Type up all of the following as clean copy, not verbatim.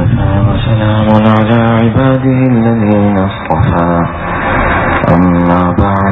وكفى وسلام على عباده الذين اصطفى أما بعد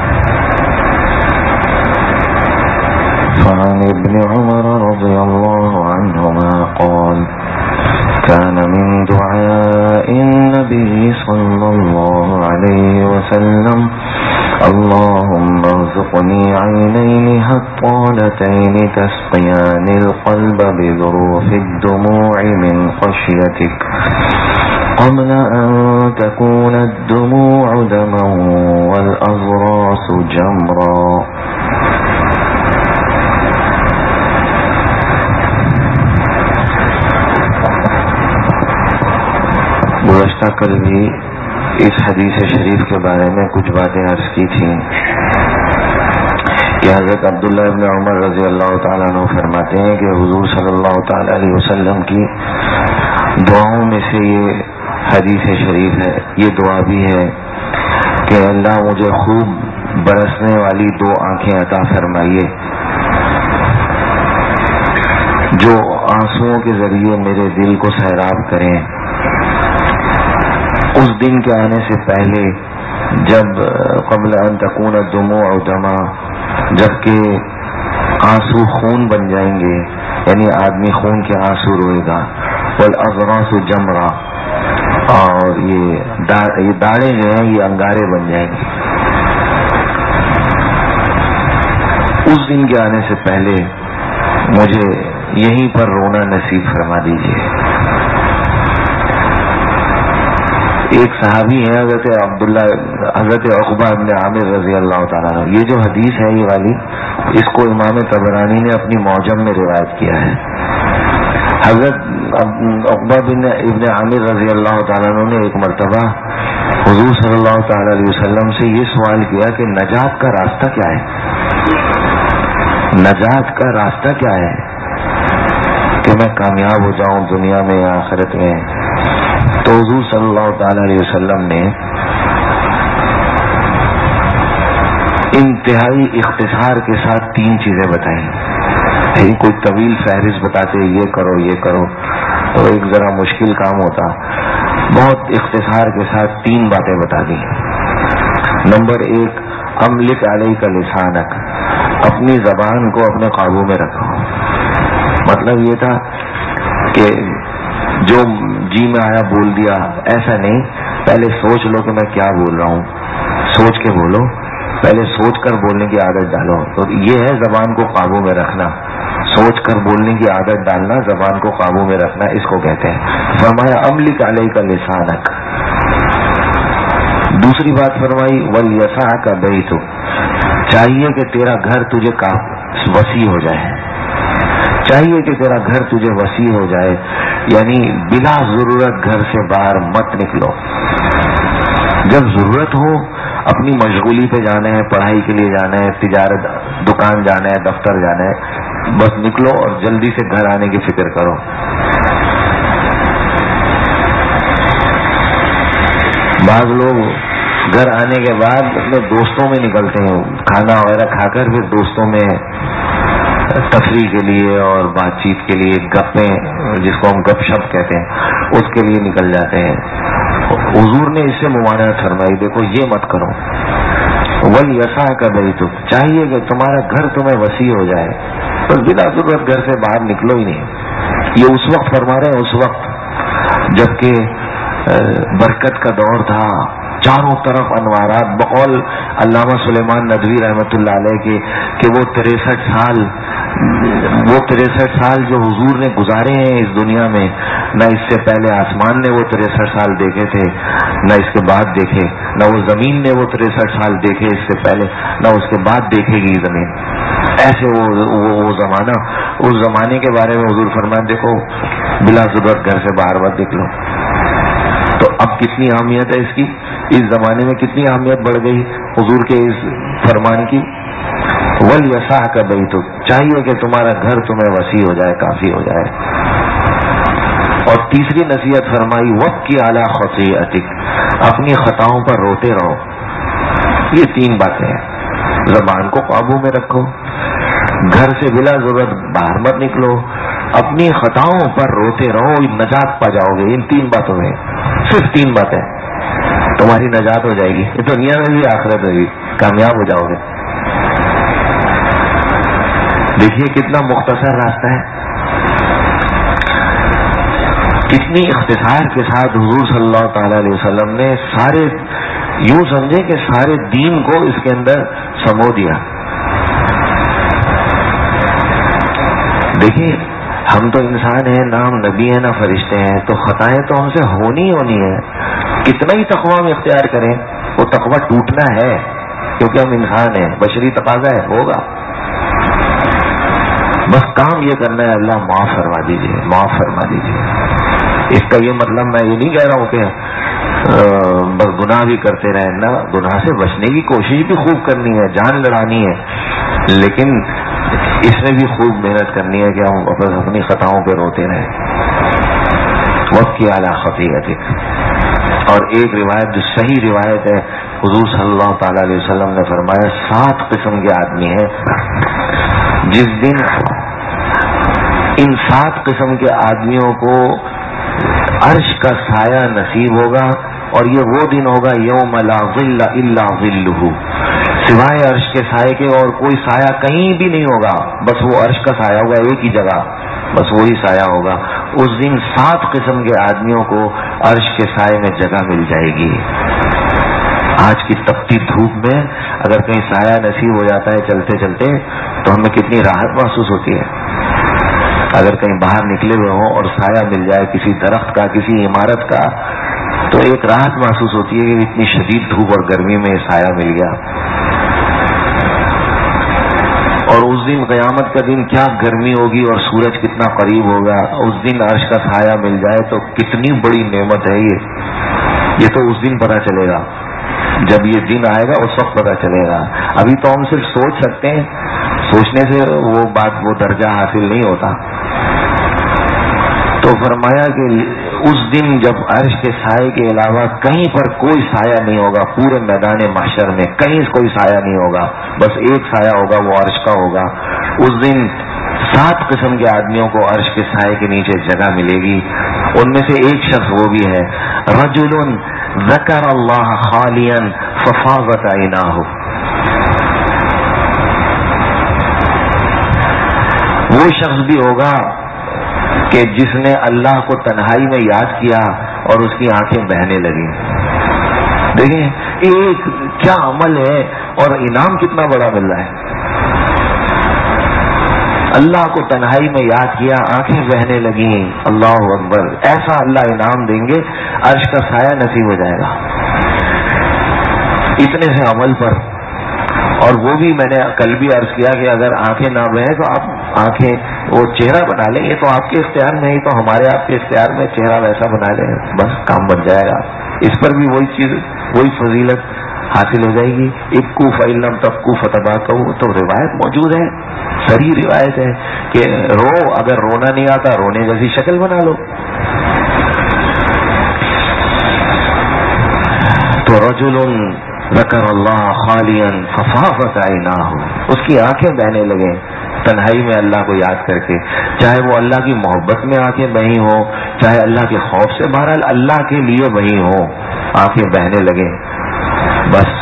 فعن ابن عمر رضي الله عنهما قال كان من دعاء النبي صلى الله عليه وسلم اللهم ارزقني عينين هطالتين تسقيان القلب بذروف الدموع من خشيتك قبل أن تكون الدموع دما والأضراس جمرا. گزشتہ کل بھی اس حدیث شریف کے بارے میں کچھ باتیں عرض کی تھیں کہ حضرت عبداللہ ابن عمر رضی اللہ تعالیٰ عنہ فرماتے ہیں کہ حضور صلی اللہ تعالیٰ علیہ وسلم کی دعاؤں میں سے یہ حدیث شریف ہے. یہ دعا بھی ہے کہ اللہ مجھے خوب برسنے والی دو آنکھیں عطا فرمائیے جو آنسوؤں کے ذریعے میرے دل کو سیراب کریں اس دن کے آنے سے پہلے جب قبل ان تکون الدموع دما، جبکہ آنسو خون بن جائیں گے، یعنی آدمی خون کے آنسو روئے گا. والاضراس جمرا، اور یہ داڑے جو ہیں یہ انگارے بن جائیں گے. اس دن کے آنے سے پہلے مجھے یہیں پر رونا نصیب فرما دیجیے. ایک صحابی ہے حضرت عقبہ ابن عامر رضی اللہ تعالیٰ عنہ. یہ جو حدیث ہے یہ والی، اس کو امام طبرانی نے اپنی معجم میں روایت کیا ہے. حضرت عقبہ ابن عامر رضی اللہ تعالیٰ عنہ نے ایک مرتبہ حضور صلی اللہ تعالیٰ علیہ وسلم سے یہ سوال کیا کہ نجات کا راستہ کیا ہے، نجات کا راستہ کیا ہے کہ میں کامیاب ہو جاؤں دنیا میں یا آخرت میں. تو حضور صلی اللہ تعالی علیہ وسلم نے انتہائی اختصار کے ساتھ تین چیزیں بتائیں. کوئی طویل فہرست بتاتے یہ کرو یہ کرو تو ایک ذرا مشکل کام ہوتا. بہت اختصار کے ساتھ تین باتیں بتا دی. نمبر 1، املک علیک لسانک، اپنی زبان کو اپنے قابو میں رکھو. مطلب یہ تھا کہ جو جی میں آیا بول دیا، ایسا نہیں. پہلے سوچ لو کہ میں کیا بول رہا ہوں، سوچ کے بولو. پہلے سوچ کر بولنے کی عادت ڈالو. تو یہ ہے زبان کو قابو میں رکھنا. سوچ کر بولنے کی عادت ڈالنا، زبان کو قابو میں رکھنا، اس کو کہتے ہیں. فرمایا املک علیک لسانک. دوسری بات فرمائی ولیسعک بیتک، چاہیے کہ تیرا گھر تجھے وسیع ہو جائے، چاہیے کہ تیرا گھر تجھے وسیع ہو جائے. یعنی بلا ضرورت گھر سے باہر مت نکلو. جب ضرورت ہو، اپنی مشغولی پہ جانا ہے، پڑھائی کے لیے جانا ہے، تجارت دکان جانا ہے، دفتر جانا ہے، بس نکلو اور جلدی سے گھر آنے کی فکر کرو. بعض لوگ گھر آنے کے بعد اپنے دوستوں میں نکلتے ہیں، کھانا وغیرہ کھا کر پھر دوستوں میں تفریح کے لیے اور بات چیت کے لیے، گپیں جس کو ہم گپ شپ کہتے ہیں، اس کے لیے نکل جاتے ہیں. حضور نے اس سے ممانعت فرمائی، دیکھو یہ مت کرو. ولیسعک بیتک، چاہیے کہ تمہارا گھر تمہیں وسیع ہو جائے، بس بلا ضرورت گھر سے باہر نکلو ہی نہیں. یہ اس وقت فرما رہے ہیں، اس وقت جبکہ برکت کا دور تھا، چاروں طرف انوارات. بقول علامہ سلیمان ندوی رحمۃ اللہ علیہ کے کہ وہ 63 سال جو حضور نے گزارے ہیں اس دنیا میں، نہ اس سے پہلے آسمان نے وہ 63 سال دیکھے تھے، نہ اس کے بعد دیکھے، نہ وہ زمین نے وہ 63 سال دیکھے اس سے پہلے، نہ اس کے بعد دیکھے گی زمین. ایسے وہ زمانہ، اس زمانے کے بارے میں حضور فرمائے دیکھو بلا ضرورت گھر سے باہر مت نکلو. تو اب کتنی اہمیت ہے اس کی، اس زمانے میں کتنی اہمیت بڑھ گئی حضور کے اس فرمان کی. ولیسعک بیتک، چاہیے کہ تمہارا گھر تمہیں وسیع ہو جائے، کافی ہو جائے. اور تیسری نصیحت فرمائی وابکی علی خطیئتک، اپنی خطاؤں پر روتے رہو. یہ تین باتیں ہیں. زبان کو قابو میں رکھو، گھر سے بلا ضرورت باہر مت نکلو، اپنی خطاؤں پر روتے رہو، نجات پا جاؤ گے. ان 3 باتوں میں، صرف 3 باتیں، تمہاری نجات ہو جائے گی. یہ دنیا میں بھی آخرت میں بھی کامیاب ہو جاؤ گے. دیکھیے کتنا مختصر راستہ ہے، کتنی اختصار کے ساتھ حضور صلی اللہ تعالی علیہ وسلم نے سارے، یوں سمجھے کہ سارے دین کو اس کے اندر سمو دیا. دیکھیے ہم تو انسان ہیں، نہ ہم نبی ہیں نہ فرشتے ہیں، تو خطائیں تو ہم سے ہونی ہے. کتنا ہی تقویٰ ہم اختیار کریں وہ تقویٰ ٹوٹنا ہے، کیونکہ ہم انسان ہیں، بشری تقاضا ہے، ہوگا. بس کام یہ کرنا ہے، اللہ معاف فرما دیجیے، معاف فرما دیجیے. اس کا یہ مطلب میں یہ نہیں کہہ رہا ہوں کہ بس گناہ بھی کرتے رہیں، نہ، گناہ سے بچنے کی کوشش بھی خوب کرنی ہے، جان لڑانی ہے، لیکن اس میں بھی خوب محنت کرنی ہے کہ ہم بس اپنی خطاؤں پہ روتے رہیں. وقت کی اعلیٰ خطیئتک. اور ایک روایت جو صحیح روایت ہے، حضور صلی اللہ تعالی علیہ وسلم نے فرمایا 7 قسم کے آدمی ہیں، جس دن ان 7 قسم کے آدمیوں کو عرش کا سایہ نصیب ہوگا، اور یہ وہ دن ہوگا یوم لا ظل الا ظلہ، سوائے عرش کے سائے کے اور کوئی سایہ کہیں بھی نہیں ہوگا، بس وہ عرش کا سایہ ہوگا ایک ہی جگہ، بس وہی سایہ ہوگا. اس دن 7 قسم کے آدمیوں کو عرش کے سائے میں جگہ مل جائے گی. آج کی تپتی دھوپ میں اگر کہیں سایہ نصیب ہو جاتا ہے چلتے چلتے تو ہمیں کتنی راحت محسوس ہوتی ہے. اگر کہیں باہر نکلے ہوئے ہوں اور سایہ مل جائے کسی درخت کا، کسی عمارت کا، تو ایک راحت محسوس ہوتی ہے کہ اتنی شدید دھوپ اور گرمی میں سایہ مل گیا. اور اس دن قیامت کا دن کیا گرمی ہوگی اور سورج کتنا قریب ہوگا. اس دن عرش کا سایہ مل جائے تو کتنی بڑی نعمت ہے یہ تو اس دن پتہ چلے گا، جب یہ دن آئے گا اس وقت پتہ چلے گا. ابھی تو ہم صرف سوچ سکتے ہیں، سوچنے سے وہ بات، وہ درجہ حاصل نہیں ہوتا. تو فرمایا کہ اس دن جب عرش کے سائے کے علاوہ کہیں پر کوئی سایہ نہیں ہوگا، پورے میدان محشر میں کہیں کوئی سایہ نہیں ہوگا، بس ایک سایہ ہوگا، وہ عرش کا ہوگا. اس دن 7 قسم کے آدمیوں کو عرش کے سائے کے نیچے جگہ ملے گی. ان میں سے ایک شخص وہ بھی ہے رجل ذکر اللہ خالیا ففاضت عیناہ. وہ شخص بھی ہوگا کہ جس نے اللہ کو تنہائی میں یاد کیا اور اس کی آنکھیں بہنے لگی. دیکھیں ایک کیا عمل ہے اور انعام کتنا بڑا مل رہا ہے. اللہ کو تنہائی میں یاد کیا، آنکھیں بہنے لگیں، اللہ اکبر، ایسا اللہ انعام دیں گے، عرش کا سایہ نصیب ہو جائے گا اتنے سے عمل پر. اور وہ بھی میں نے کل بھی عرض کیا کہ اگر آنکھیں نہ بہیں تو آپ آنکھیں وہ چہرہ بنا لیں، یہ تو آپ کے اختیار میں ہی، تو ہمارے آپ کے اختیار میں چہرہ ویسا بنا لیں، بس کام بن جائے گا. اس پر بھی وہی چیز، وہی فضیلت حاصل ہو جائے گی. اکو فعلم تبکو فتبا کہو، تو روایت موجود ہے، صحیح روایت ہے کہ رو، اگر رونا نہیں آتا رونے جیسی شکل بنا لو. تو رجل ذکر اللہ خالیا ففاضت عیناہ، اس کی آنکھیں بہنے لگیں تنہائی میں اللہ کو یاد کر کے، چاہے وہ اللہ کی محبت میں آنکھیں بہی ہوں، چاہے اللہ کے خوف سے، بہرحال اللہ کے لیے بہی ہوں، آنکھیں بہنے لگیں. بس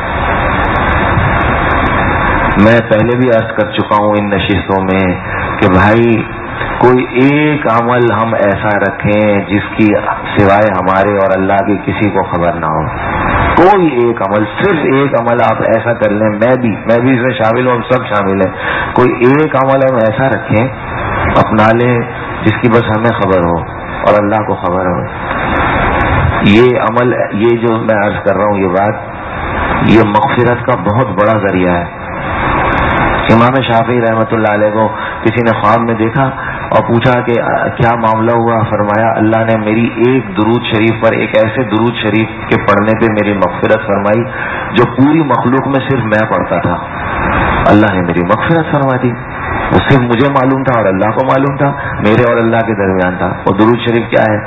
میں پہلے بھی عرض کر چکا ہوں ان نشستوں میں کہ بھائی کوئی ایک عمل ہم ایسا رکھیں جس کی سوائے ہمارے اور اللہ کی کسی کو خبر نہ ہو. کوئی ایک عمل، صرف ایک عمل آپ ایسا کر لیں، میں بھی اس میں شامل ہوں، ہم سب شامل ہیں. کوئی ایک عمل ہم ایسا رکھیں، اپنا لیں جس کی بس ہمیں خبر ہو اور اللہ کو خبر ہو. یہ عمل، یہ جو میں عرض کر رہا ہوں یہ بات، یہ مغفرت کا بہت بڑا ذریعہ ہے. امام شافعی رحمۃ اللہ علیہ کو کسی نے خواب میں دیکھا اور پوچھا کہ کیا معاملہ ہوا؟ فرمایا اللہ نے میری ایک درود شریف پر، ایک ایسے درود شریف کے پڑھنے پہ میری مغفرت فرمائی جو پوری مخلوق میں صرف میں پڑھتا تھا. اللہ نے میری مغفرت فرما دی. وہ صرف مجھے معلوم تھا اور اللہ کو معلوم تھا، میرے اور اللہ کے درمیان تھا. وہ درود شریف کیا ہے؟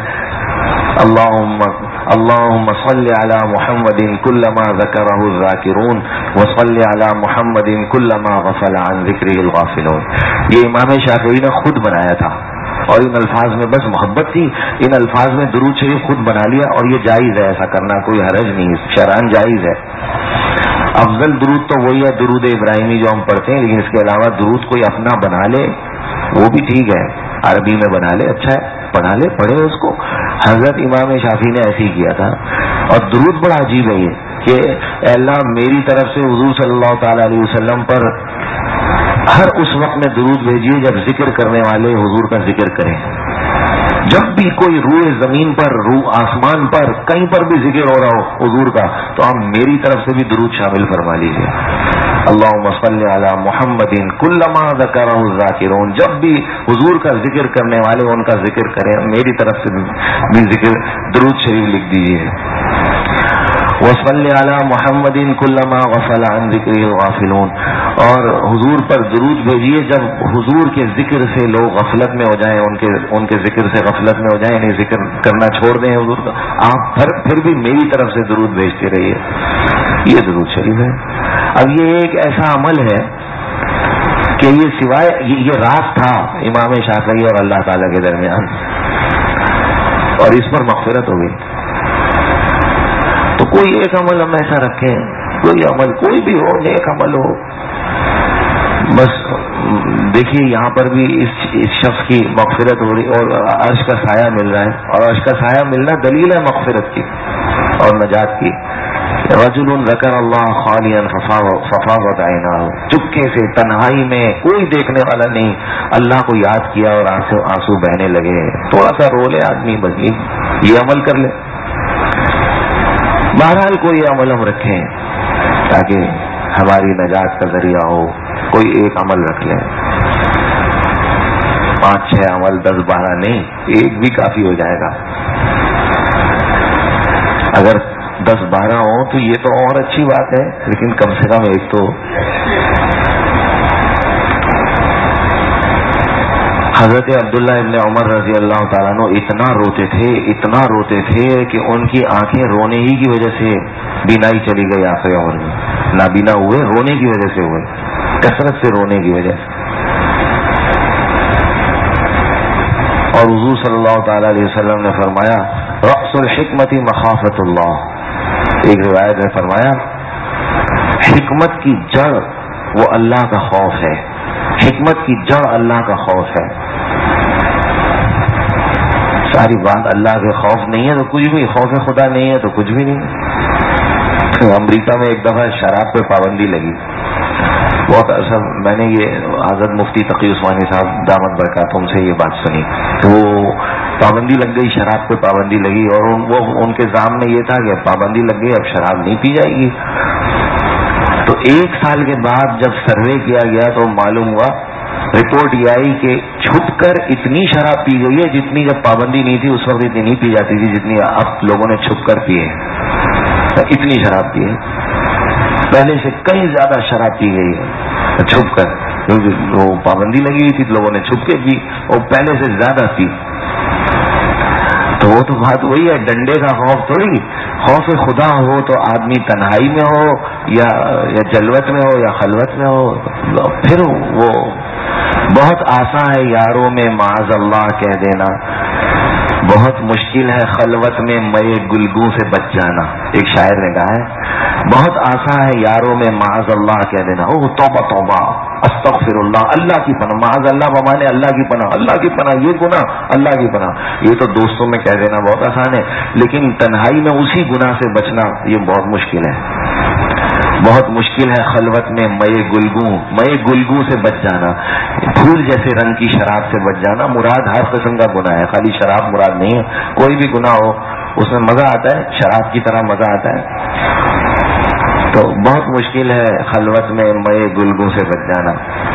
اللهم صل على محمد كلما ذكره الذاكرون وصل على محمد كلما غفل عن ذكره الغافلون. یہ امام شافعی نے خود بنایا تھا. اور ان الفاظ میں بس محبت تھی، ان الفاظ میں درود شریف خود بنا لیا، اور یہ جائز ہے ایسا کرنا، کوئی حرج نہیں، شرعاً جائز ہے۔ افضل درود تو وہی ہے درود ابراہیمی جو ہم پڑھتے ہیں، لیکن اس کے علاوہ درود کوئی اپنا بنا لے وہ بھی ٹھیک ہے، عربی میں بنا لے، اچھا ہے، پڑھا لے، پڑھے اس کو۔ حضرت امام شافعی نے ایسے ہی کیا تھا۔ اور درود بڑا عجیب ہے یہ کہ اے اللہ میری طرف سے حضور صلی اللہ تعالی علیہ وسلم پر ہر اس وقت میں درود بھیجیے جب ذکر کرنے والے حضور کا ذکر کریں۔ جب بھی کوئی روح زمین پر، روح آسمان پر، کہیں پر بھی ذکر ہو رہا ہو حضور کا، تو آپ میری طرف سے بھی درود شامل فرما لیجیے۔ اللہم صلی علی محمد کلما ذکرہ الذاکرون، جب بھی حضور کا ذکر کرنے والے ان کا ذکر کریں، میری طرف سے بھی ذکر درود شریف لکھ دیجیے۔ وصلی علی محمد کلما غفل عن ذکرہ الغافلون، اور حضور پر درود بھیجیے جب حضور کے ذکر سے لوگ غفلت میں ہو جائیں، ان کے ذکر سے غفلت میں ہو جائیں، یعنی ذکر کرنا چھوڑ دیں حضور کا، آپ پھر بھی میری طرف سے درود بھیجتے رہیے۔ یہ درود شریف ہے۔ اب یہ ایک ایسا عمل ہے کہ یہ سوائے یہ راز تھا امام شافعی اور اللہ تعالی کے درمیان، اور اس پر مغفرت ہو گئی۔ تو کوئی ایک عمل ہم ایسا رکھیں، کوئی عمل کوئی بھی ہو، نیک عمل ہو، بس دیکھیے یہاں پر بھی اس شخص کی مغفرت ہو رہی اور عرش کا سایہ مل رہا ہے، اور عرش کا سایہ ملنا دلیل ہے مغفرت کی اور نجات کی۔ رجل ذکر اللہ خالیا ففاضت عیناہ، چپکے سے تنہائی میں کوئی دیکھنے والا نہیں، اللہ کو یاد کیا اور آنسو بہنے لگے، تھوڑا سا رو لے آدمی، بس یہ عمل کر لے۔ بہرحال کوئی عمل ہم رکھیں تاکہ ہماری نجات کا ذریعہ ہو، کوئی ایک عمل رکھ لیں، 5-6 عمل 10-12 نہیں، ایک بھی کافی ہو جائے گا۔ اگر 10-12 ہو تو یہ تو اور اچھی بات ہے، لیکن کم سے کم ایک تو۔ حضرت عبداللہ ابن عمر رضی اللہ تعالیٰ عنہ اتنا روتے تھے کہ ان کی آنکھیں رونے ہی کی وجہ سے بینائی چلی گئی، آخر عمر میں نابینا ہوئے، رونے کی وجہ سے ہوئے، کثرت سے رونے کی وجہ سے۔ اور حضور صلی اللہ تعالی علیہ وسلم نے فرمایا رأس الحکمت مخافت اللہ، ایک روایت میں فرمایا حکمت کی جڑ وہ اللہ کا خوف ہے، حکمت کی جڑ اللہ کا خوف ہے۔ ساری بات اللہ کے خوف نہیں ہے تو کچھ بھی، خوف خدا نہیں ہے تو کچھ بھی نہیں۔ امریکہ میں ایک دفعہ شراب پہ پابندی لگی، بہت اصل میں نے یہ حضرت مفتی تقی عثمانی صاحب دامت برکاتہم سے یہ بات سنی، تو پابندی لگ گئی، شراب پہ پابندی لگی، اور وہ ان کے ذہن میں یہ تھا کہ پابندی لگ گئی اب شراب نہیں پی جائے گی۔ تو 1 سال کے بعد جب سروے کیا گیا تو معلوم ہوا، رپورٹ یہ آئی کہ چھپ کر اتنی شراب پی گئی ہے جتنی جب پابندی نہیں تھی اس وقت اتنی نہیں پی جاتی تھی جتنی اب لوگوں نے چھپ کر پی ہے، اتنی شراب پی ہے، پہلے سے کہیں زیادہ شراب پی گئی ہے چھپ کر، کیونکہ وہ پابندی لگی ہوئی تھی لوگوں نے چھپ کے پی اور پہلے سے زیادہ پی۔ تو وہ تو بات وہی ہے، ڈنڈے کا خوف تھوڑی، خوف خدا ہو تو آدمی تنہائی میں ہو یا جلوت میں ہو یا خلوت میں ہو، پھر وہ بہت آسان ہے یاروں میں معاذ اللہ کہہ دینا، بہت مشکل ہے خلوت میں مئے گلگوں سے بچ جانا، ایک شاعر نے کہا ہے، بہت آسان ہے یاروں میں معاذ اللہ کہہ دینا، او توبہ توبہ استغفر اللہ، اللہ کی پناہ، معاذ اللہ بمانے اللہ کی پناہ، اللہ کی پناہ، یہ گناہ اللہ کی پناہ، یہ تو دوستوں میں کہہ دینا بہت آسان ہے، لیکن تنہائی میں اسی گناہ سے بچنا یہ بہت مشکل ہے، بہت مشکل ہے خلوت میں مئے گلگوں سے بچ جانا، پھول جیسے رنگ کی شراب سے بچ جانا، مراد ہر قسم کا گناہ ہے، خالی شراب مراد نہیں ہے، کوئی بھی گناہ ہو اس میں مزہ آتا ہے، شراب کی طرح مزہ آتا ہے، تو بہت مشکل ہے خلوت میں مئے گلگوں سے بچ جانا۔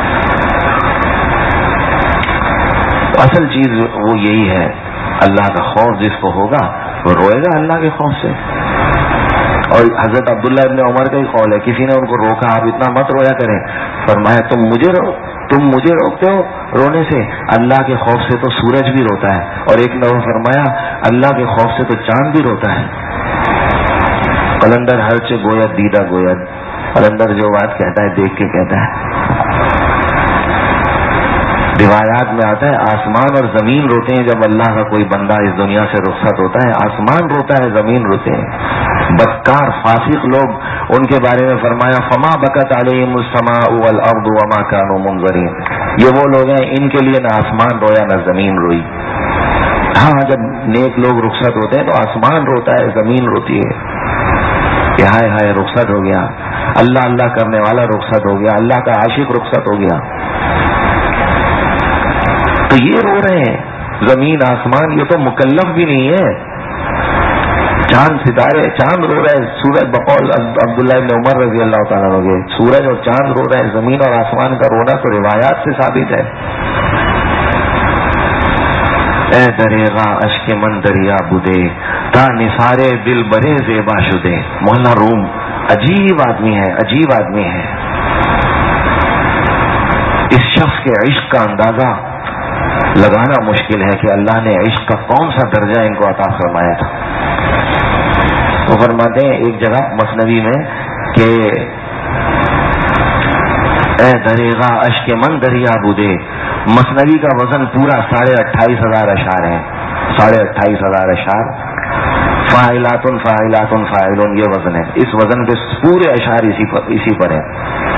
تو اصل چیز وہ یہی ہے، اللہ کا خوف جس کو ہوگا وہ روئے گا اللہ کے خوف سے۔ اور حضرت عبداللہ ابن عمر کا ہی قول ہے، کسی نے ان کو روکا آپ اتنا مت رویا کریں، فرمایا تم مجھے روکتے ہو رونے سے، اللہ کے خوف سے تو سورج بھی روتا ہے، اور ایک نے فرمایا اللہ کے خوف سے تو چاند بھی روتا ہے۔ قلندر ہر چے گوید دیدہ گوید، قلندر جو بات کہتا ہے دیکھ کے کہتا ہے، روایات میں آتا ہے آسمان اور زمین روتے ہیں جب اللہ کا کوئی بندہ اس دنیا سے رخصت ہوتا ہے. آسمان روتا ہے، زمین روتے ہیں. بدکار فاسق لوگ، ان کے بارے میں فرمایا فما بکت علیہم السماء والارض وما كانوا منظرین. یہ وہ لوگ ہیں ان کے لیے نہ آسمان رویا نہ زمین روئی. ہاں جب نیک لوگ رخصت ہوتے ہیں تو آسمان روتا ہے، زمین روتی ہے کہ ہائے ہائے رخصت ہو گیا، اللہ اللہ کرنے والا رخصت ہو گیا، اللہ کا عاشق رخصت ہو گیا. تو یہ رو رہے ہیں زمین آسمان، یہ تو مکلف بھی نہیں ہے. چاند ستارے، چاند رو رہے، سورج بقول عبداللہ ابن عمر رضی اللہ تعالیٰ عنہ، سورج اور چاند رو رہے ہیں. زمین اور آسمان کا رونا تو روایات سے ثابت ہے. اے دریغا اشک من دریا بدے تا نثارے دل برے زیبا شدے. مولانا روم عجیب آدمی ہے، عجیب آدمی ہے. اس شخص کے عشق کا اندازہ لگانا مشکل ہے کہ اللہ نے عشق کا کون سا درجہ ان کو عطا فرمایا تھا. وہ فرماتے ہیں ایک جگہ مثنوی میں کہ اے دریغا اشک من دریا بدے. مثنوی کا وزن پورا 28,500 اشعار ہے. 28,500 اشعار. فاعلاتن فاعلاتن فاعلون یہ وزن ہے. اس وزن کے پورے اشعار اسی پر ہیں.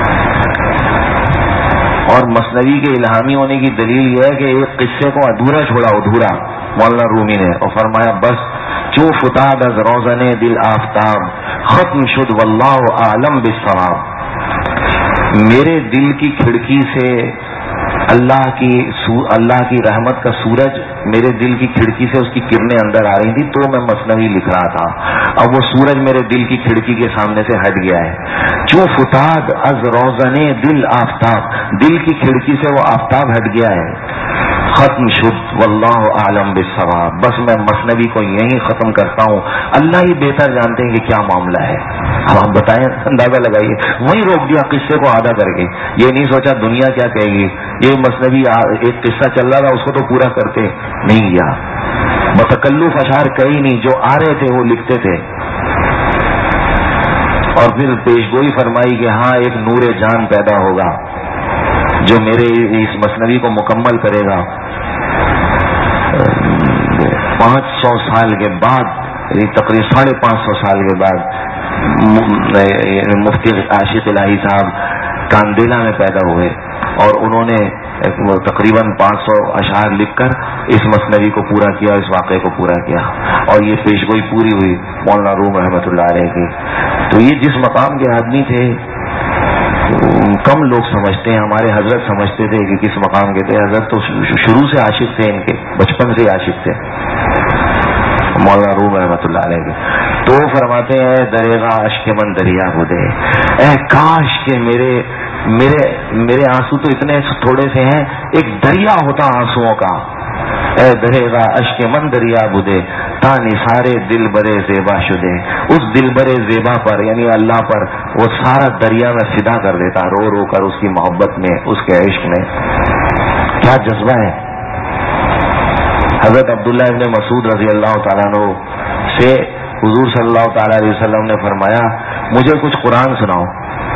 اور مثنوی کے الہامی ہونے کی دلیل یہ ہے کہ ایک قصے کو ادھورا چھوڑا، ادھورا مولانا رومی نے، اور فرمایا بس چو فتاد از روزن دل آفتاب ختم شد واللہ عالم بالصواب. میرے دل کی کھڑکی سے اللہ کی رحمت کا سورج میرے دل کی کھڑکی سے اس کی کرنیں اندر آ رہی تھی تو میں مثنوی لکھ رہا تھا. اب وہ سورج میرے دل کی کھڑکی کے سامنے سے ہٹ گیا ہے. چو فتاد از روزن دل آفتاب، دل کی کھڑکی سے وہ آفتاب ہٹ گیا ہے. ختم شد واللہ عالم بالصواب. بس میں مثنوی کو یہیں ختم کرتا ہوں، اللہ ہی بہتر جانتے ہیں کہ کیا معاملہ ہے. اب آپ بتائیں، اندازہ لگائیے. وہیں روک دیا قصے کو آدھا کر کے. یہ نہیں سوچا دنیا کیا کہے گی. یہ مثنوی ایک قصہ چل رہا تھا، اس کو تو پورا کرتے نہیں گیا. بتکلف اشعار کئی نہیں، جو آ رہے تھے وہ لکھتے تھے. اور پھر پیشگوئی فرمائی کہ ہاں ایک نور جان پیدا ہوگا جو میرے اس مثنوی کو مکمل کرے گا. 500 سال کے بعد، تقریباً 550 سال کے بعد مفتی عاشق الہی صاحب کاندیلا میں پیدا ہوئے اور انہوں نے تقریباً 500 اشعار لکھ کر اس مثنوی کو پورا کیا، اس واقعے کو پورا کیا. اور یہ پیشگوئی پوری ہوئی مولانا روم رحمۃ اللہ علیہ کی. تو یہ جس مقام کے آدمی تھے کم لوگ سمجھتے ہیں. ہمارے حضرت سمجھتے تھے کہ کس مقام کے تھے. حضرت تو شروع سے عاشق تھے، ان کے بچپن سے عاشق تھے مولانا روم رحمۃ اللہ علیہ کے. تو فرماتے ہیں دریغا اشک من دریا بدے. اے کاش کہ میرے آنسو تو اتنے تھوڑے سے ہیں، ایک دریا ہوتا آنسوؤں کا. اے دریغا اشک من دریا بدے تا نثارے دل برے زیبا شدے. اس دل برے زیبا پر یعنی اللہ پر وہ سارا دریا میں فدا کر دیتا، رو رو کر اس کی محبت میں، اس کے عشق میں. کیا جذبہ ہے. حضرت عبداللہ ابن مسعود رضی اللہ تعالیٰ عنہ سے حضور صلی اللہ تعالیٰ علیہ وسلم نے فرمایا مجھے کچھ قرآن سناؤ.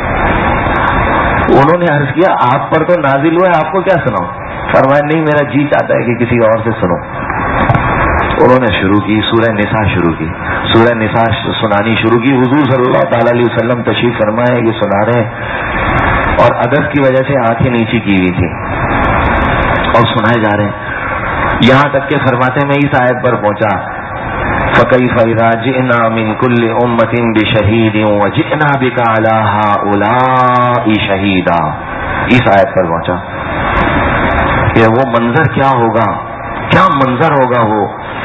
انہوں نے عرض کیا آپ پر تو نازل ہوا ہے، آپ کو کیا سناؤ. فرمایا نہیں میرا جی چاہتا ہے کہ کسی اور سے سنو. انہوں نے شروع کی، سورہ نساء شروع کی، سورہ نساء سنانی شروع کی. حضور صلی اللہ تعالیٰ علیہ وسلم تشریف فرمائے، یہ سنا رہے ہیں اور ادب کی وجہ سے آنکھیں نیچی کی ہوئی تھی اور سنائے جا رہے ہیں. یہاں تک کہ فرماتے میں اس آیت پر پہنچا فَكَيْفَ إِذَا جِئْنَا مِنْ كُلِّ أُمَّةٍ بِشَهِيدٍ وَجِئْنَا بِكَ عَلَى هَؤُلَاءِ شَهِيدًا. اس آیت پر پہنچا کہ وہ منظر کیا ہوگا، کیا منظر ہوگا. وہ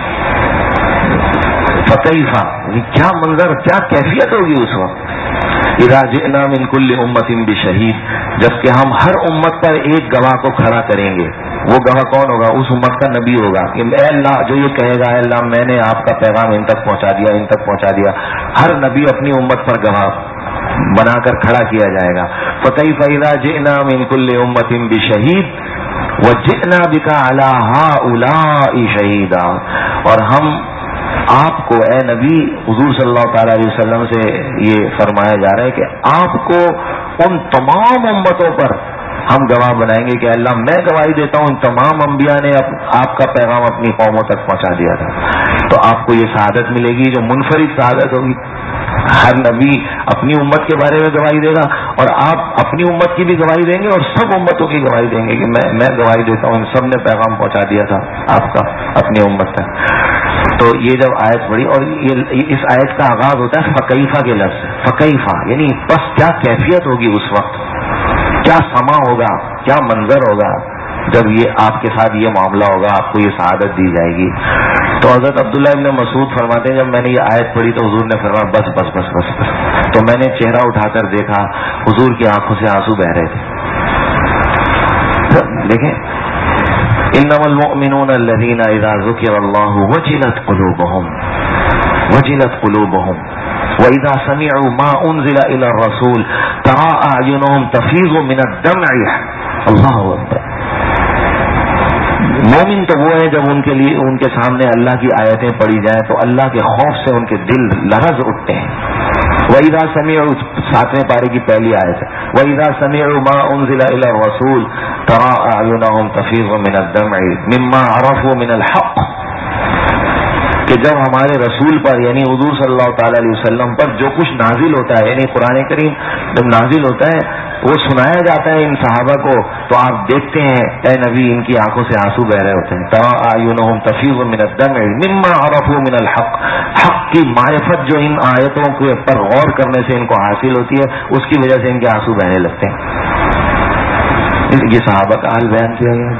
فَكَيْفَ کیا منظر، کیا کیفیت ہوگی اس وقت. اذا جئنا من كل امة بشہید، جبکہ ہم ہر امت پر ایک گواہ کو کھڑا کریں گے. وہ گواہ کون ہوگا؟ اس امت کا نبی ہوگا کہ اے اللہ، جو یہ کہے گا اے اللہ میں نے آپ کا پیغام ان تک پہنچا دیا، ان تک پہنچا دیا. ہر نبی اپنی امت پر گواہ بنا کر کھڑا کیا جائے گا. فَكَيْفَ إِذَا جِئْنَا مِن كُلِّ أُمَّةٍ بِشَهِيدٍ وَجِئْنَا بِكَ عَلَى هَؤُلَاءِ شَهِيدًا. اور ہم آپ کو اے نبی حضور صلی اللہ تعالیٰ علیہ وسلم سے یہ فرمایا جا رہا ہے کہ آپ کو ان تمام امتوں پر ہم گواہ بنائیں گے کہ اللہ میں گواہی دیتا ہوں ان تمام انبیاء نے آپ کا پیغام اپنی قوموں تک پہنچا دیا تھا. تو آپ کو یہ سعادت ملے گی جو منفرد سعادت ہوگی. ہر نبی اپنی امت کے بارے میں گواہی دے گا اور آپ اپنی امت کی بھی گواہی دیں گے اور سب امتوں کی گواہی دیں گے کہ میں گواہی دیتا ہوں ان سب نے پیغام پہنچا دیا تھا آپ کا اپنی امت تک. تو یہ جب آیت پڑھی اور اس آیت کا آغاز ہوتا ہے فکیفہ کے لفظ سے. فکیفہ یعنی بس کیا کیفیت ہوگی اس وقت, کیا سما ہوگا, کیا منظر ہوگا جب یہ آپ کے ساتھ یہ معاملہ ہوگا, آپ کو یہ سعادت دی جائے گی. تو حضرت عبداللہ ابن مسعود فرماتے ہیں جب میں نے یہ آیت پڑھی تو حضور نے فرمایا بس بس بس بس بس. تو میں نے چہرہ اٹھا کر دیکھا, حضور کی آنکھوں سے آنسو بہ رہے تھے. دیکھیں انما المؤمنون الذين اذا ذكر الله وجلت قلوبهم واذا سمعوا ما انزل الى الرسول ترى اعينهم تفيض من الدمع. اللہ اکبر. مومن تو وہ ہے جب ان کے سامنے اللہ کی آیتیں پڑھی جائیں تو اللہ کے خوف سے ان کے دل لرز اٹھتے ہیں. وَإِذَا سَمِعُوا 7ویں پارے کی پہلی آیت ہے وَإِذَا سَمِعُوا مَا أُنزِلَ إِلَى الرَّسُولِ تَرَىٰ أَعْيُنَهُمْ تَفِيضُ مِنَ الدَّمْعِ مِمَّا عَرَفُوا مِنَ الْحَقِّ. کہ جب ہمارے رسول پر یعنی حضور صلی اللہ تعالی علیہ وسلم پر جو کچھ نازل ہوتا ہے یعنی قرآن کریم جب نازل ہوتا ہے وہ سنایا جاتا ہے ان صحابہ کو تو آپ دیکھتے ہیں اے نبی ان کی آنکھوں سے آنسو بہ رہے ہوتے ہیں. تَرَىٰ أَعْيُنَهُمْ تَفِيضُ مِنَ الدَّمْعِ مِمَّا عَرَفُوا مِنَ الْحَقِّ. حق کی معرفت جو ان آیتوں کے پر غور کرنے سے ان کو حاصل ہوتی ہے اس کی وجہ سے ان کے آنسو بہنے لگتے ہیں. یہ صحابہ کا حال بیان کیا گیا.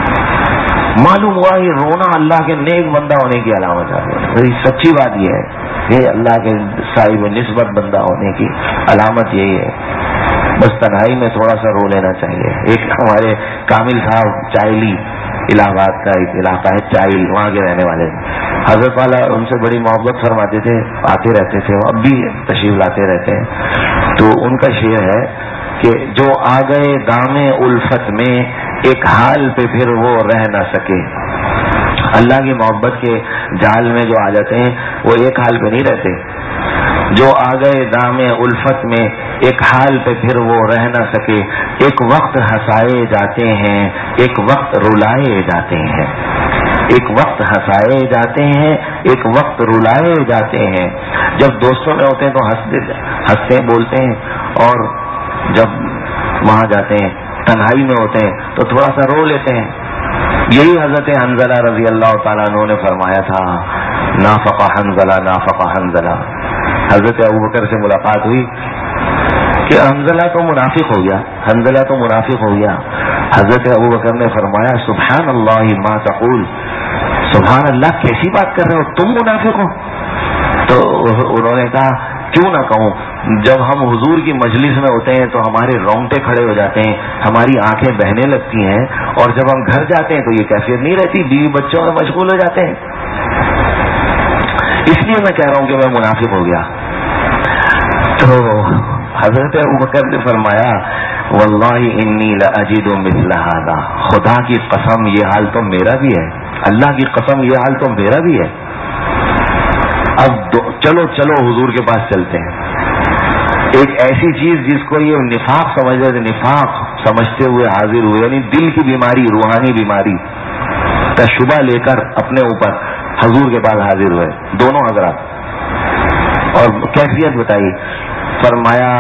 معلوم ہوا یہ رونا اللہ کے نیک بندہ ہونے کی علامت ہے. سچی بات یہ ہے یہ اللہ کے صاحب نسبت بندہ ہونے کی علامت یہی ہے. بس تنہائی میں تھوڑا سا رو لینا چاہیے. ایک ہمارے کامل صاحب چائلی الہ آباد کا ایک علاقہ ہے چائل, وہاں کے رہنے والے حضرت والا ان سے بڑی محبت فرماتے تھے, آتے رہتے تھے, وہ اب بھی تشریف لاتے رہتے ہیں. تو ان کا شعر ہے کہ جو آ گئے دام الفت میں ایک حال پہ پھر وہ رہ نہ سکے. اللہ کی محبت کے جال میں جو آ جاتے ہیں وہ ایک حال پہ نہیں رہتے. جو آ گئے دام الفت میں ایک حال پہ پھر وہ رہ نہ سکے. ایک وقت ہنسائے جاتے ہیں ایک وقت رلائے جاتے ہیں. ایک وقت ہنسائے جاتے ہیں ایک وقت رلائے جاتے ہیں. جب دوستوں میں ہوتے ہیں تو ہنستے ہیں بولتے ہیں اور جب وہاں جاتے ہیں تنہائی میں ہوتے ہیں تو تھوڑا سا رو لیتے ہیں. یہی حضرت حنظلہ رضی اللہ تعالیٰ عنہ نے فرمایا تھا نافق حنظلہ نافق حنظلہ. حضرت ابوبکر سے ملاقات ہوئی کہ حنظلہ تو منافق ہو گیا, حنظلہ تو منافق ہو گیا. حضرت ابوبکر نے فرمایا سبحان اللہ ما تقول, سبحان اللہ کیسی بات کر رہے ہو, تم منافق ہو. تو انہوں نے کہا کیوں نہ کہوں, جب ہم حضور کی مجلس میں ہوتے ہیں تو ہمارے رونگٹے کھڑے ہو جاتے ہیں, ہماری آنکھیں بہنے لگتی ہیں, اور جب ہم گھر جاتے ہیں تو یہ کیفیت نہیں رہتی, بیوی بچوں میں مشغول ہو جاتے ہیں. اس لیے میں کہہ رہا ہوں کہ میں منافق ہو گیا. تو حضرت ابوبکر نے فرمایا واللہ انی لاجد مثل هذا, خدا کی قسم یہ حال تو میرا بھی ہے, اللہ کی قسم یہ حال تو میرا بھی ہے. اب چلو حضور کے پاس چلتے ہیں. ایک ایسی چیز جس کو یہ نفاق سمجھتے ہوئے حاضر ہوئے, یعنی دل کی بیماری, روحانی بیماری کا شبہ لے کر اپنے اوپر حضور کے پاس حاضر ہوئے دونوں حضرات, اور کیفیت بتائی. فرمایا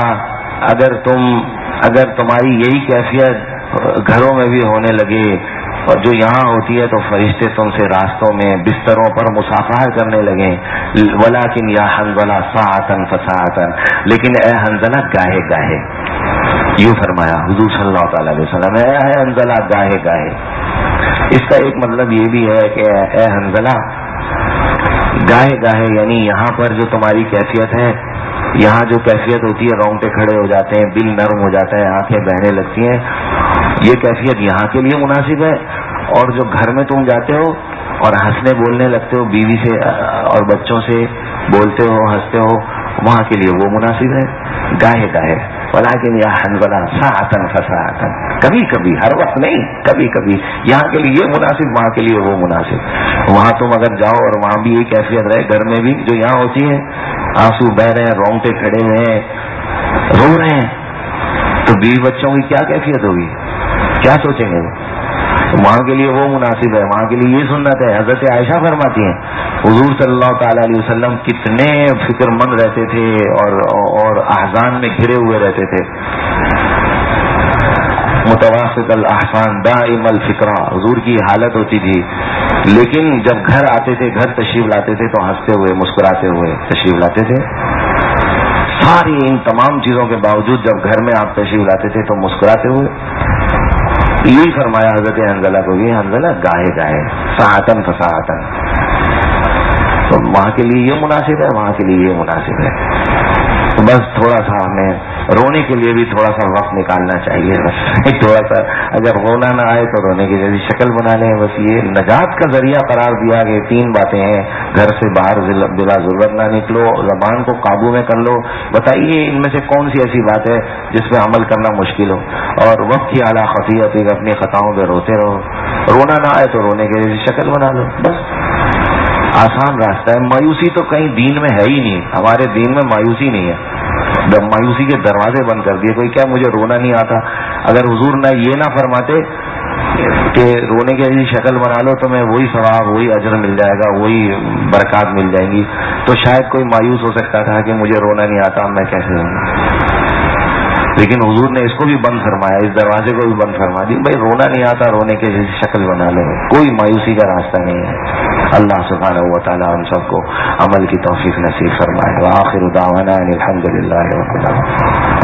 اگر تمہاری یہی کیفیت گھروں میں بھی ہونے لگے اور جو یہاں ہوتی ہے تو فرشتے تم سے راستوں میں بستروں پر مصافحہ کرنے لگیں. ولیکن یا حنظلہ ساعتن فساعتن, لیکن اے حنظلہ گاہے گاہے. یوں فرمایا حضور صلی اللہ تعالی علیہ وسلم, اے حنظلہ گاہے گاہے. اس کا ایک مطلب یہ بھی ہے کہ اے حنظلہ گاہے گاہے یعنی یہاں پر جو تمہاری کیفیت ہے, یہاں جو کیفیت ہوتی ہے رونگٹے کھڑے ہو جاتے ہیں, دل نرم ہو جاتا ہے, آنکھیں بہنے لگتی ہیں, یہ کیفیت یہاں کے لیے مناسب ہے. اور جو گھر میں تم جاتے ہو اور ہنسنے بولنے لگتے ہو, بیوی سے اور بچوں سے بولتے ہو ہنستے ہو, وہاں کے لیے وہ مناسب ہے گاہے گاہے. ولیکن یا حنظلہ ساعتن فساعتن, کبھی کبھی, ہر وقت نہیں, کبھی کبھی یہاں کے لیے یہ مناسب, وہاں کے لیے وہ مناسب. وہاں تم اگر جاؤ اور وہاں بھی یہ کیفیت رہے, گھر میں بھی جو یہاں ہوتی ہے آنسو بہ رہے ہیں, رونگٹے کھڑے ہوئے ہیں, رو رہے ہیں, تو بیوی بچوں کی کیا کیفیت ہوگی. کیا سوچیں گے؟ وہاں کے لیے وہ مناسب ہے، وہاں کے لیے یہ سنت ہے۔ حضرت عائشہ فرماتی ہیں حضور صلی اللہ تعالی علیہ وسلم کتنے فکر مند رہتے تھے اور احزان میں گھرے ہوئے رہتے تھے۔ متوافق الاحسان دائم الفکرہ، حضور کی حالت ہوتی تھی، لیکن جب گھر آتے تھے، گھر تشریف لاتے تھے تو ہنستے ہوئے مسکراتے ہوئے تشریف لاتے تھے۔ ساری ان تمام چیزوں کے باوجود جب گھر میں آپ تشریف لاتے تھے تو مسکراتے ہوئے۔ یہی فرمایا حضرت حنظلہ کو، یہ حنظلہ گاہے گاہے ساعتن فساعتن، تو وہاں کے لیے یہ مناسب ہے، وہاں کے لیے یہ مناسب ہے۔ تو بس تھوڑا سا ہمیں رونے کے لیے بھی تھوڑا سا وقت نکالنا چاہیے، بس تھوڑا سا اگر رونا نہ آئے تو رونے کی جیسی شکل بنا لیں۔ بس یہ نجات کا ذریعہ قرار دیا کہ 3 باتیں ہیں، گھر سے باہر بلا ضرورت نہ نکلو، زبان کو قابو میں کر لو۔ بتائیے ان میں سے کون سی ایسی بات ہے جس پہ عمل کرنا مشکل ہو؟ اور وقت کی اعلیٰ خطیت، اپنی خطاؤں پہ روتے رہو، رونا نہ آئے تو رونے کی جیسی شکل بنا لو، بس آسان راستہ ہے۔ مایوسی تو کہیں دین میں ہے ہی نہیں، ہمارے دین میں مایوسی نہیں ہے۔ جب مایوسی کے دروازے بند کر دیے، کوئی کیا مجھے رونا نہیں آتا؟ اگر حضور نہ یہ نہ فرماتے کہ رونے کی ایسی شکل بنا لو تو میں وہی ثواب، وہی اجر مل جائے گا، وہی برکات مل جائیں گی، تو شاید کوئی مایوس ہو سکتا تھا کہ مجھے رونا نہیں آتا، میں کیسے رہوں؟ لیکن حضور نے اس کو بھی بند فرمایا، اس دروازے کو بھی بند فرما دی، بھائی رونا نہیں آتا، رونے کی جیسی شکل بنا لو، کوئی مایوسی کا راستہ نہیں ہے۔ اللہ سبحانہ و تعالی ہم سب کو عمل کی توفیق نصیب فرمائے۔ وآخر دعوانا ان الحمد للہ رب العالمین۔